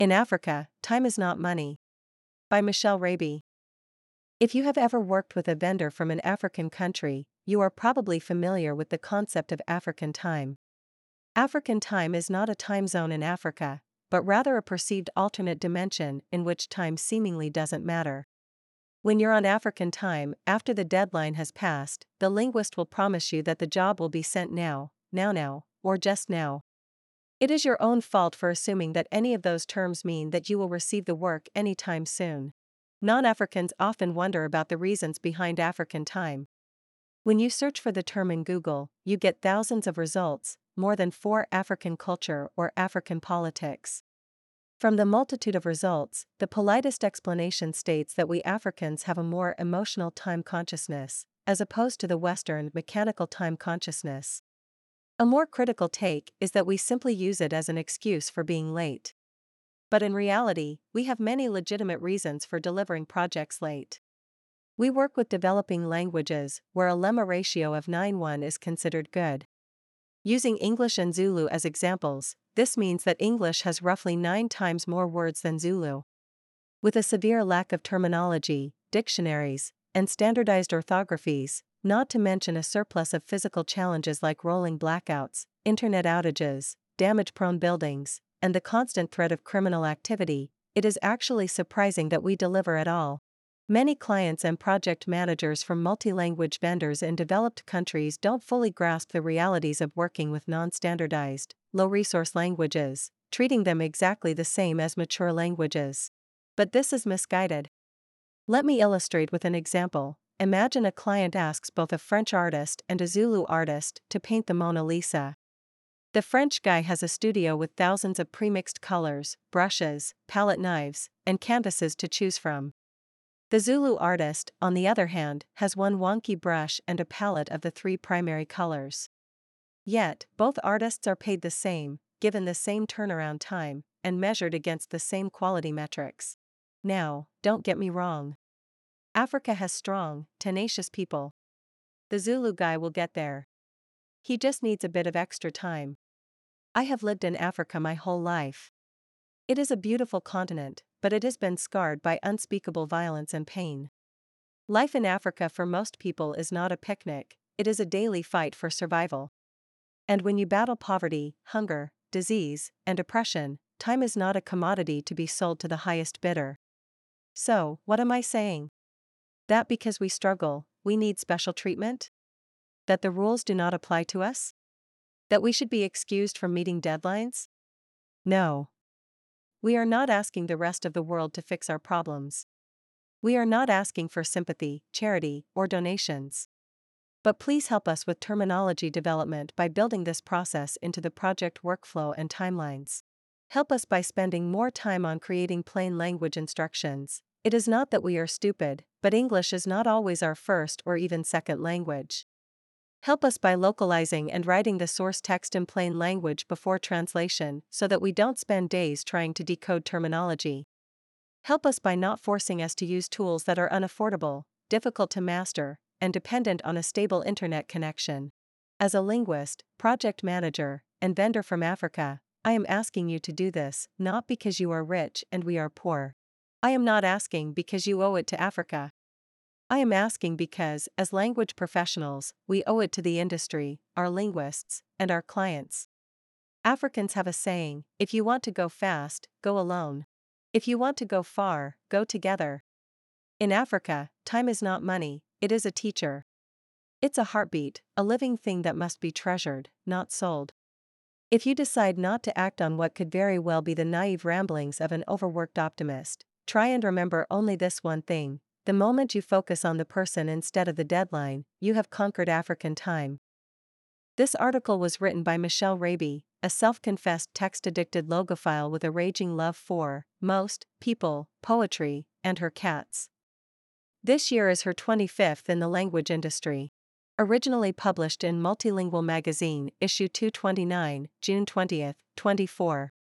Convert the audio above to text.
In Africa, Time is Not Money. By Michelle Raby. If you have ever worked with a vendor from an African country, you are probably familiar with the concept of African time. African time is not a time zone in Africa, but rather a perceived alternate dimension in which time seemingly doesn't matter. When you're on African time, after the deadline has passed, the linguist will promise you that the job will be sent now, or just now. It is your own fault for assuming that any of those terms mean that you will receive the work anytime soon. Non-Africans often wonder about the reasons behind African time. When you search for the term in Google, you get thousands of results, more than 4 African culture or African politics. From the multitude of results, the politest explanation states that we Africans have a more emotional time consciousness, as opposed to the Western mechanical time consciousness. A more critical take is that we simply use it as an excuse for being late. But in reality, we have many legitimate reasons for delivering projects late. We work with developing languages where a lemma ratio of 9:1 is considered good. Using English and Zulu as examples, this means that English has roughly 9 times more words than Zulu. With a severe lack of terminology, dictionaries, and standardized orthographies, not to mention a surplus of physical challenges like rolling blackouts, internet outages, damage-prone buildings, and the constant threat of criminal activity, it is actually surprising that we deliver at all. Many clients and project managers from multi-language vendors in developed countries don't fully grasp the realities of working with non-standardized, low-resource languages, treating them exactly the same as mature languages. But this is misguided. Let me illustrate with an example. Imagine a client asks both a French artist and a Zulu artist to paint the Mona Lisa. The French guy has a studio with thousands of pre-mixed colors, brushes, palette knives, and canvases to choose from. The Zulu artist, on the other hand, has one wonky brush and a palette of the 3 primary colors. Yet, both artists are paid the same, given the same turnaround time, and measured against the same quality metrics. Now, don't get me wrong. Africa has strong, tenacious people. The Zulu guy will get there. He just needs a bit of extra time. I have lived in Africa my whole life. It is a beautiful continent, but it has been scarred by unspeakable violence and pain. Life in Africa for most people is not a picnic, it is a daily fight for survival. And when you battle poverty, hunger, disease, and oppression, time is not a commodity to be sold to the highest bidder. So, what am I saying? That because we struggle, we need special treatment? That the rules do not apply to us? That we should be excused from meeting deadlines? No. We are not asking the rest of the world to fix our problems. We are not asking for sympathy, charity, or donations. But please help us with terminology development by building this process into the project workflow and timelines. Help us by spending more time on creating plain language instructions. It is not that we are stupid, but English is not always our first or even second language. Help us by localizing and writing the source text in plain language before translation so that we don't spend days trying to decode terminology. Help us by not forcing us to use tools that are unaffordable, difficult to master, and dependent on a stable internet connection. As a linguist, project manager, and vendor from Africa, I am asking you to do this, not because you are rich and we are poor. I am not asking because you owe it to Africa. I am asking because, as language professionals, we owe it to the industry, our linguists, and our clients. Africans have a saying, if you want to go fast, go alone. If you want to go far, go together. In Africa, time is not money, it is a teacher. It's a heartbeat, a living thing that must be treasured, not sold. If you decide not to act on what could very well be the naive ramblings of an overworked optimist, try and remember only this one thing. The moment you focus on the person instead of the deadline, you have conquered African time. This article was written by Michelle Raby, a self-confessed text-addicted logophile with a raging love for most people, poetry, and her cats. This year is her 25th in the language industry. Originally published in Multilingual Magazine, issue 229, June 20, 24.